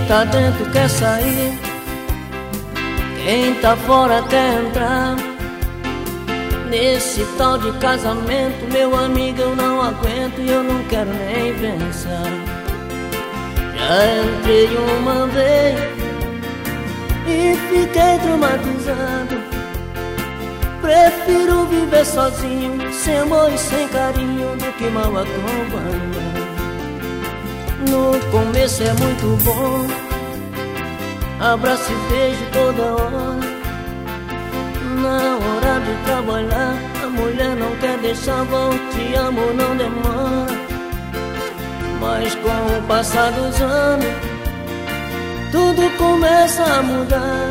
tá dentro quer sair, quem tá fora quer entrar. Nesse tal de casamento, meu amigo, eu não aguento e eu não quero nem pensar. Já entrei uma vez e fiquei traumatizado. Prefiro viver sozinho, sem amor e sem carinho, do que mal acompanhado. No começo é muito bom, abraço e beijo toda hora. Na hora de trabalhar, a mulher não quer deixar, vou te amo, não demora. Mas com o passar dos anos, tudo começa a mudar.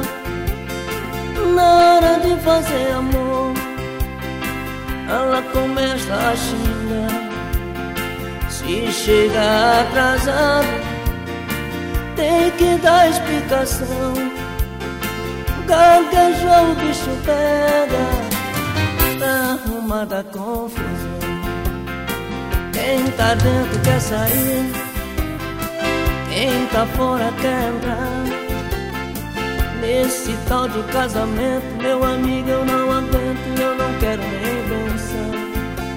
Na hora de fazer amor, ela começa a xingar. Se chega atrasado, tem que dar explicação. Gaguejou, o bicho pega, tá arrumada a confusão. Quem tá dentro quer sair, quem tá fora quer entrar. Nesse tal de casamento, meu amigo, eu não aguento e eu não quero nem pensar.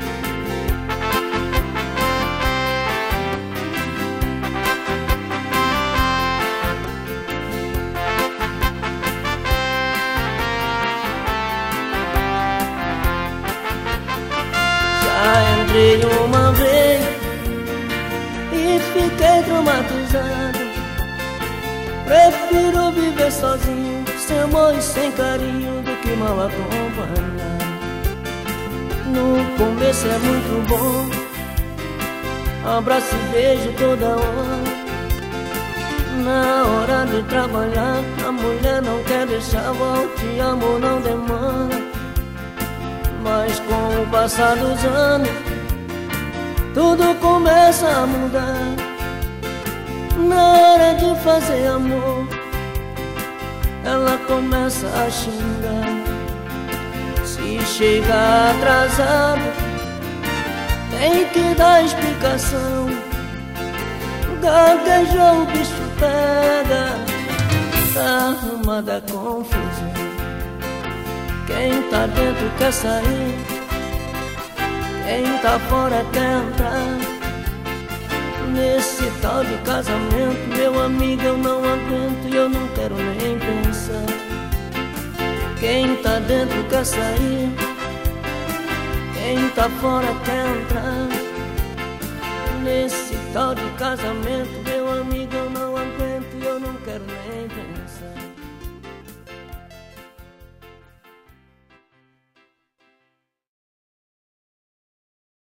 Já entrei uma vez e fiquei traumatizado. Prefiro viver sozinho, sem amor e sem carinho, do que mal acompanhado. No começo é muito bom, abraço e beijo toda hora. Na hora de trabalhar, a mulher não quer deixar, vou te amo, não demora. Mas com o passar dos anos, tudo começa a mudar. Na hora de fazer amor, ela começa a xingar. Se chega atrasado, tem que dar explicação. Gaguejou, o bicho pega, tá arrumada a confusão. Quem tá dentro quer sair, quem tá fora quer entrar. Nesse tal de casamento, meu amigo, eu não aguento e eu não quero nem pensar. Quem tá dentro quer sair, quem tá fora quer entrar. Nesse tal de casamento, meu amigo, eu não aguento e eu não quero nem pensar.